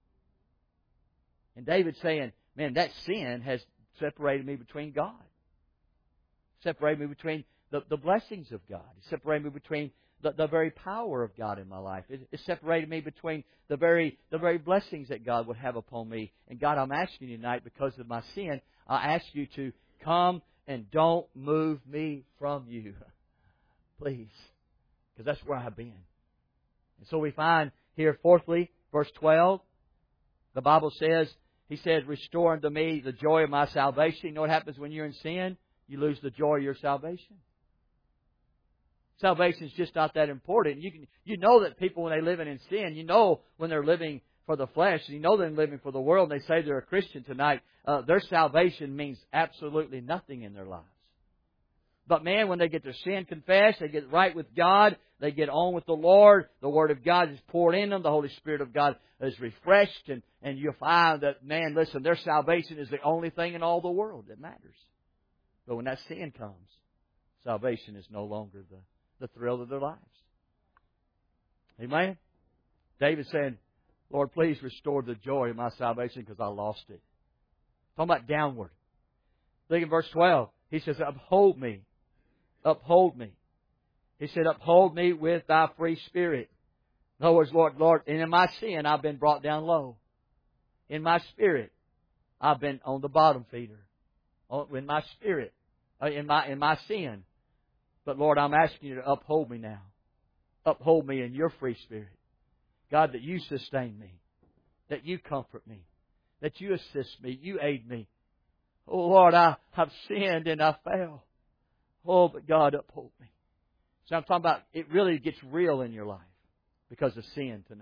And David's saying, man, that sin has separated me between God. Separated me between the, the blessings of God. It separated me between the, the very power of God in my life. It, it separated me between the very the very blessings that God would have upon me. And God, I'm asking you tonight, because of my sin, I ask you to come and don't move me from you. Please. Because that's where I've been. And so we find here, fourthly, verse twelve, the Bible says, He said, restore unto me the joy of my salvation. You know what happens when you're in sin? You lose the joy of your salvation. Salvation is just not that important. You can, you know that people, when they live in sin, you know when they're living for the flesh, you know they're living for the world, and they say they're a Christian tonight, uh, their salvation means absolutely nothing in their lives. But man, when they get their sin confessed, they get right with God, they get on with the Lord, the Word of God is poured in them, the Holy Spirit of God is refreshed, and, and you'll find that, man, listen, their salvation is the only thing in all the world that matters. But when that sin comes, salvation is no longer the, the thrill of their lives. Amen? David's saying, Lord, please restore the joy of my salvation because I lost it. Talking about downward. Look in verse twelve. He says, uphold me. Uphold me. He said, uphold me with thy free spirit. In other words, Lord, Lord, and in my sin I've been brought down low. In my spirit, I've been on the bottom feeder. In my spirit, in my in my sin. But Lord, I'm asking you to uphold me now. Uphold me in your free spirit. God, that you sustain me. That you comfort me. That you assist me. You aid me. Oh Lord, I have sinned and I fell. Oh, but God, uphold me. So I'm talking about it really gets real in your life because of sin tonight.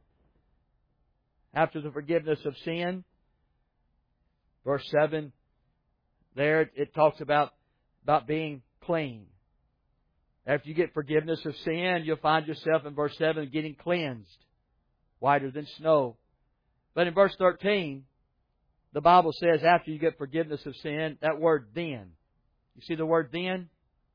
After the forgiveness of sin, verse seven, there it talks about, about being clean. After you get forgiveness of sin, you'll find yourself in verse seven getting cleansed, whiter than snow. But in verse thirteen, the Bible says after you get forgiveness of sin, that word then. You see the word then?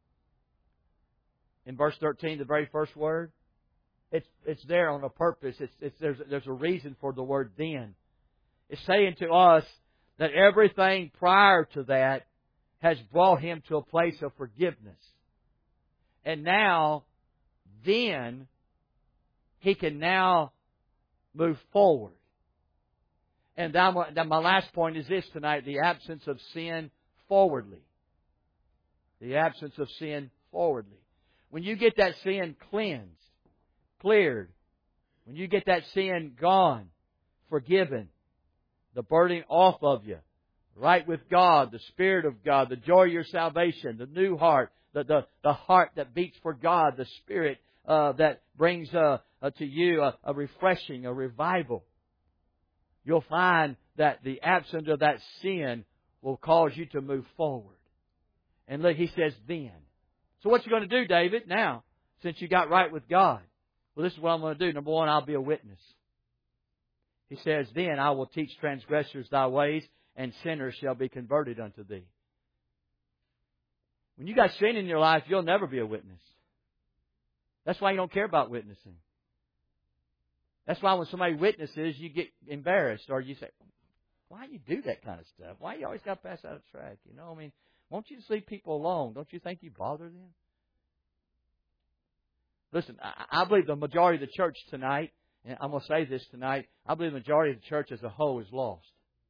In verse thirteen, the very first word. It's it's there on a purpose. It's, it's there's there's a reason for the word then. It's saying to us that everything prior to that has brought him to a place of forgiveness. And now, then, he can now move forward. And that, that my last point is this tonight, the absence of sin forwardly. The absence of sin forwardly. When you get that sin cleansed, cleared, when you get that sin gone, forgiven, the burden off of you, right with God, the Spirit of God, the joy of your salvation, the new heart, the, the, the heart that beats for God, the Spirit uh, that brings uh, uh, to you a, a refreshing, a revival, you'll find that the absence of that sin will cause you to move forward. And look, he says, then. So what you going to do, David, now, since you got right with God? Well, this is what I'm going to do. Number one, I'll be a witness. He says, then I will teach transgressors thy ways, and sinners shall be converted unto thee. When you got sin in your life, you'll never be a witness. That's why you don't care about witnessing. That's why when somebody witnesses, you get embarrassed, or you say, why do you do that kind of stuff? Why you always got to pass out of track? You know, I mean, won't you just leave people alone? Don't you think you bother them? Listen, I, I believe the majority of the church tonight, and I'm going to say this tonight, I believe the majority of the church as a whole is lost.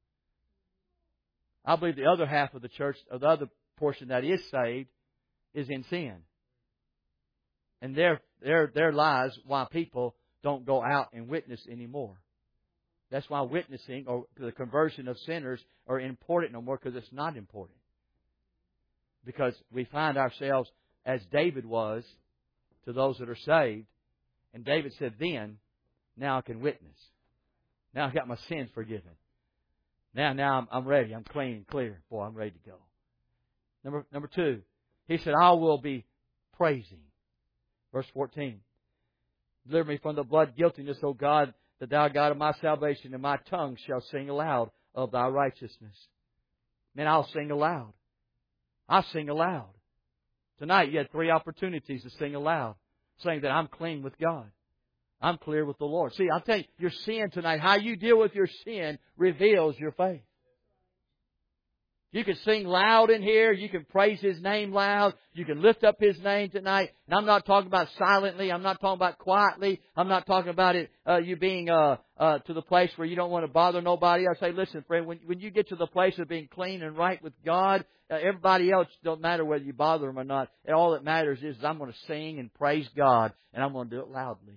I believe the other half of the church, or the other portion that is saved, is in sin. And there, there, there lies why people don't go out and witness anymore. That's why witnessing or the conversion of sinners are important no more, because it's not important. Because we find ourselves as David was to those that are saved. And David said, then, now I can witness. Now I've got my sins forgiven. Now, now I'm, I'm ready. I'm clean and clear. Boy, I'm ready to go. Number, number two, he said, I will be praising. Verse fourteen. Deliver me from the blood guiltiness, O God, that thou God of my salvation, and my tongue shall sing aloud of thy righteousness. Man, I'll sing aloud. I'll sing aloud. Tonight you had three opportunities to sing aloud, saying that I'm clean with God. I'm clear with the Lord. See, I'll tell you, your sin tonight, how you deal with your sin reveals your faith. You can sing loud in here. You can praise His name loud. You can lift up His name tonight. And I'm not talking about silently. I'm not talking about quietly. I'm not talking about it uh, you being uh, uh, to the place where you don't want to bother nobody. I say, listen, friend, when, when you get to the place of being clean and right with God, uh, everybody else don't matter whether you bother them or not. And all that matters is I'm going to sing and praise God, and I'm going to do it loudly.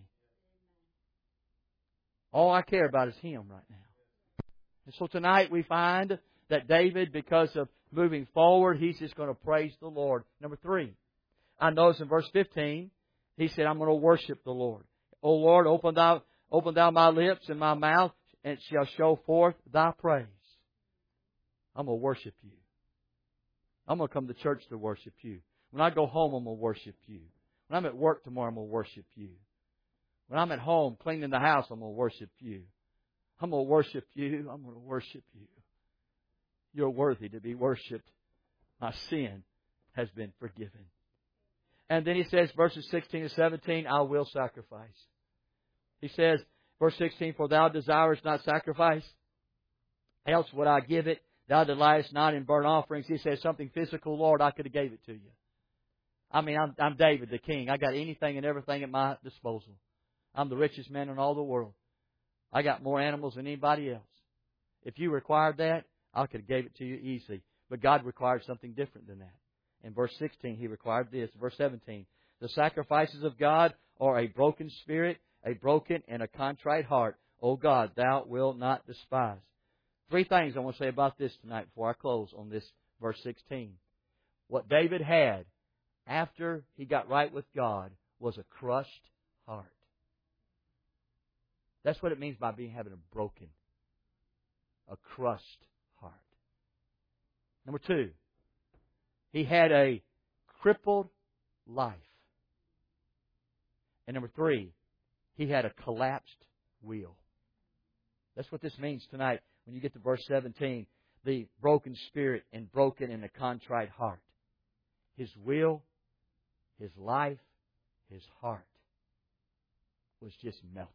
All I care about is Him right now. And so tonight we find that David, because of moving forward, he's just going to praise the Lord. Number three, I notice in verse fifteen, he said, I'm going to worship the Lord. O Lord, open thou, open thou my lips and my mouth, and it shall show forth thy praise. I'm going to worship you. I'm going to come to church to worship you. When I go home, I'm going to worship you. When I'm at work tomorrow, I'm going to worship you. When I'm at home cleaning the house, I'm going to worship you. I'm going to worship you. I'm going to worship you. You're worthy to be worshipped. My sin has been forgiven. And then he says, verses sixteen and seventeen, I will sacrifice. He says, verse sixteen, for thou desirest not sacrifice, else would I give it. Thou delightest not in burnt offerings. He says something physical, Lord, I could have gave it to you. I mean, I'm, I'm David the king. I got anything and everything at my disposal. I'm the richest man in all the world. I got more animals than anybody else. If you required that, I could have gave it to you easily. But God required something different than that. In verse sixteen, He required this. Verse seventeen, the sacrifices of God are a broken spirit, a broken and a contrite heart. O God, Thou wilt not despise. Three things I want to say about this tonight before I close on this verse sixteen. What David had after he got right with God was a crushed heart. That's what it means by being having a broken, a crushed heart. Number two, he had a crippled life. And number three, he had a collapsed will. That's what this means tonight when you get to verse seventeen. The broken spirit and broken and a contrite heart. His will, his life, his heart was just melted.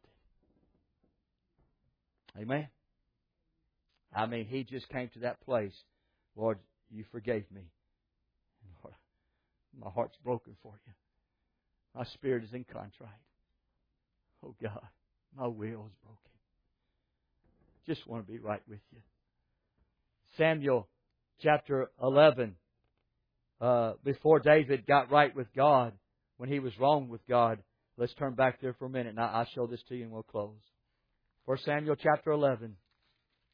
Amen? I mean, he just came to that place. Lord, you forgave me. Lord, my heart's broken for you. My spirit is in contrite. Oh God, my will is broken. Just want to be right with you. Samuel chapter eleven. Uh, before David got right with God, when he was wrong with God, let's turn back there for a minute and I'll show this to you and we'll close. First Samuel chapter eleven.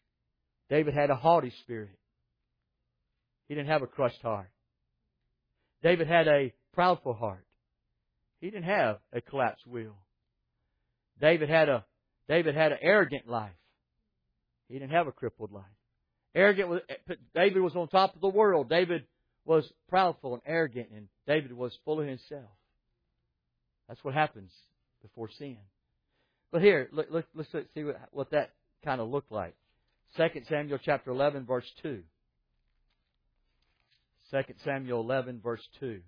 David had a haughty spirit. He didn't have a crushed heart. David had a proudful heart. He didn't have a collapsed will. David had a David had an arrogant life. He didn't have a crippled life. Arrogant was, David was on top of the world. David was proudful and arrogant, and David was full of himself. That's what happens before sin. But here, look, look, let's see what, what that kind of looked like. Second Samuel chapter eleven, verse two. Second Samuel eleven, verse two.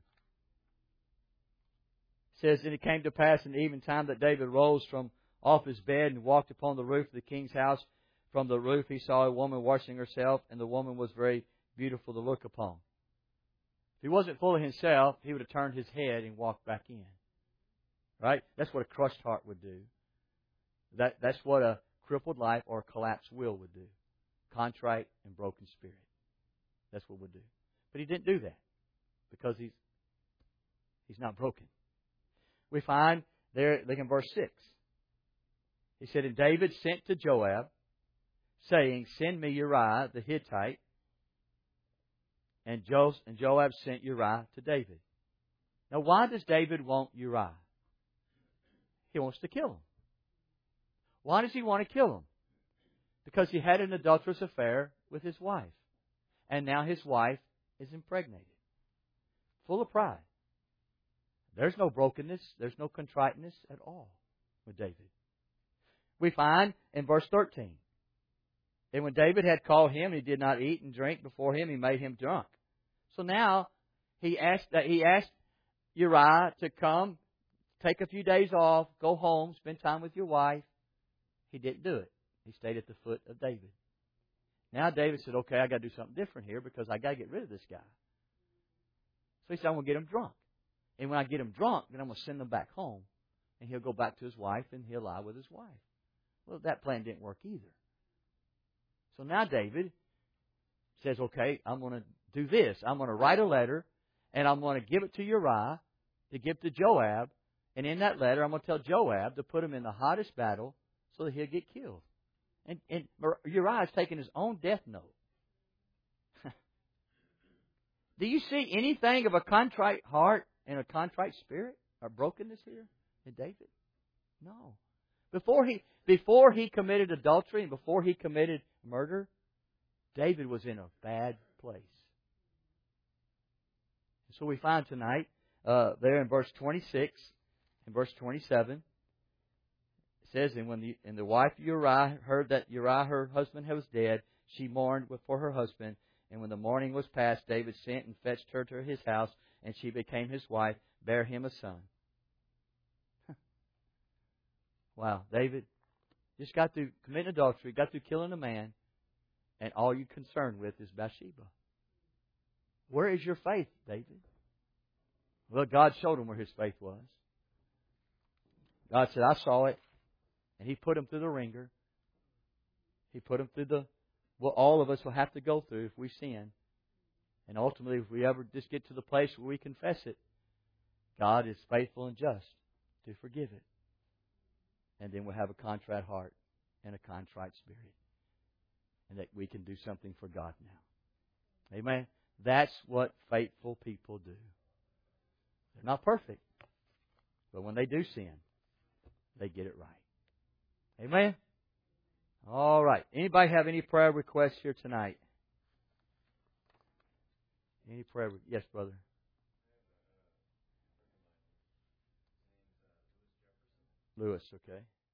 It says, And it came to pass in the evening time that David rose from off his bed and walked upon the roof of the king's house. From the roof he saw a woman washing herself, and the woman was very beautiful to look upon. If he wasn't full of himself, he would have turned his head and walked back in. Right? That's what a crushed heart would do. That, that's what a crippled life or a collapsed will would do. Contrite and broken spirit. That's what it would do. But he didn't do that because he's he's not broken. We find there, look in verse six. He said, And David sent to Joab, saying, Send me Uriah the Hittite. And, jo- and Joab sent Uriah to David. Now, why does David want Uriah? He wants to kill him. Why does he want to kill him? Because he had an adulterous affair with his wife. And now his wife is impregnated. Full of pride. There's no brokenness. There's no contriteness at all with David. We find in verse thirteen. And when David had called him, he did not eat and drink before him. He made him drunk. So now he asked that he asked Uriah to come, take a few days off, go home, spend time with your wife. He didn't do it. He stayed at the foot of David. Now David said, okay, I got to do something different here because I got to get rid of this guy. So he said, I'm going to get him drunk. And when I get him drunk, then I'm going to send him back home. And he'll go back to his wife and he'll lie with his wife. Well, that plan didn't work either. So now David says, okay, I'm going to do this. I'm going to write a letter and I'm going to give it to Uriah to give to Joab. And in that letter, I'm going to tell Joab to put him in the hottest battle so that he'll get killed. And, and Uriah is taking his own death note. Do you see anything of a contrite heart and a contrite spirit or brokenness here in David? No. Before he before he committed adultery and before he committed murder, David was in a bad place. So we find tonight uh, there in verse twenty-six and verse twenty-seven, it says, and when the and the wife of Uriah heard that Uriah her husband was dead, she mourned for her husband. And when the mourning was past, David sent and fetched her to his house, and she became his wife, bare him a son. Wow, David just got through committing adultery, got through killing a man, and all you're concerned with is Bathsheba. Where is your faith, David? Well, God showed him where his faith was. God said, I saw it, and He put him through the ringer. He put him through the what all of us will have to go through if we sin. And ultimately, if we ever just get to the place where we confess it, God is faithful and just to forgive it. And then we'll have a contrite heart and a contrite spirit. And that we can do something for God now. Amen? That's what faithful people do. They're not perfect. But when they do sin, they get it right. Amen? All right. Anybody have any prayer requests here tonight? Any prayer? Yes, brother. Lewis, okay.